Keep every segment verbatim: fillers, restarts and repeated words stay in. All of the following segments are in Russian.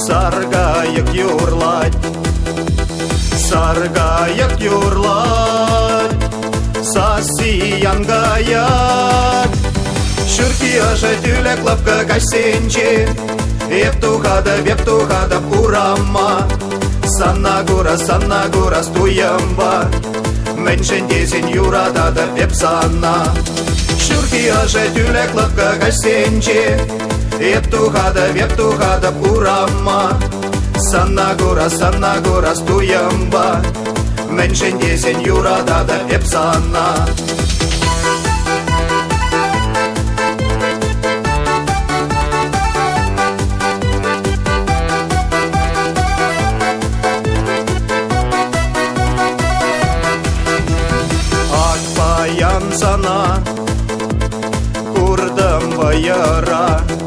Sargājak jūrlāģ, sargājak jūrlāģ, sasījan gājak. Šurki ažat ülek lapka kasenči, Vieptuhada, vieptuhada puramma, Sannagura, sannagura stujamba, Menšentesin jūrātāda viepsanna. Šurki ažat ülek lapka kasenči, Vieptuhada, vieptuhada puramma, Sannagura, sannagura stujamba, Menšentesin jūrātāda viepsanna. Sana kurdam bayara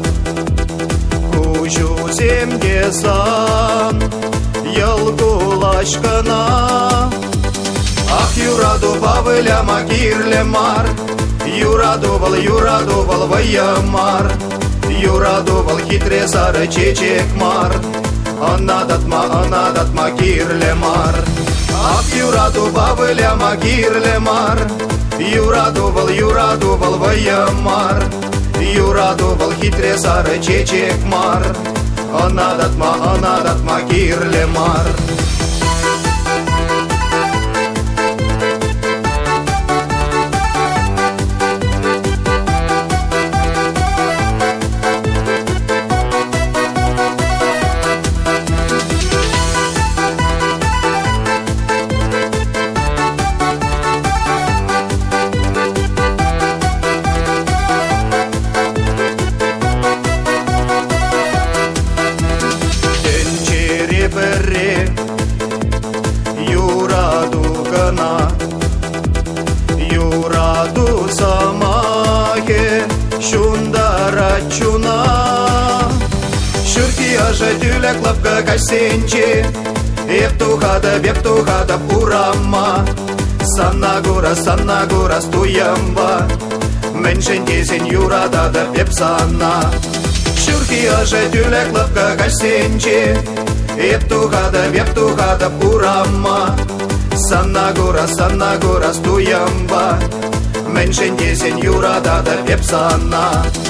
Kuşu zemgesan Yalgulaşkana Ах, юрадувал ляма кирлемар Юрадувал, юрадувал ваямар Юрадувал хитрезар чечекмар Анадатма, анадатма кирлемар Ах, юрадувал ляма кирлемар Юрадувал, юрадувал ваямар Юрадувал хитрезар чечекмар Анадатма, анадатма кирлемар Юраду гана, юраду самахе, шундара чуна. Шурки ажат ülek lapka kasenchi, Vieptuhada, vieptuhada puramma, Sannagura, sannagura stujamba, Menšentesin jūrātāda viepsanna. Šurki ažat ülek lapka kasenchi, Vieptuhada, vieptuhada puramma, Sannagura, sannagura stujamba, Menšentesin jūrātāda viepsanna.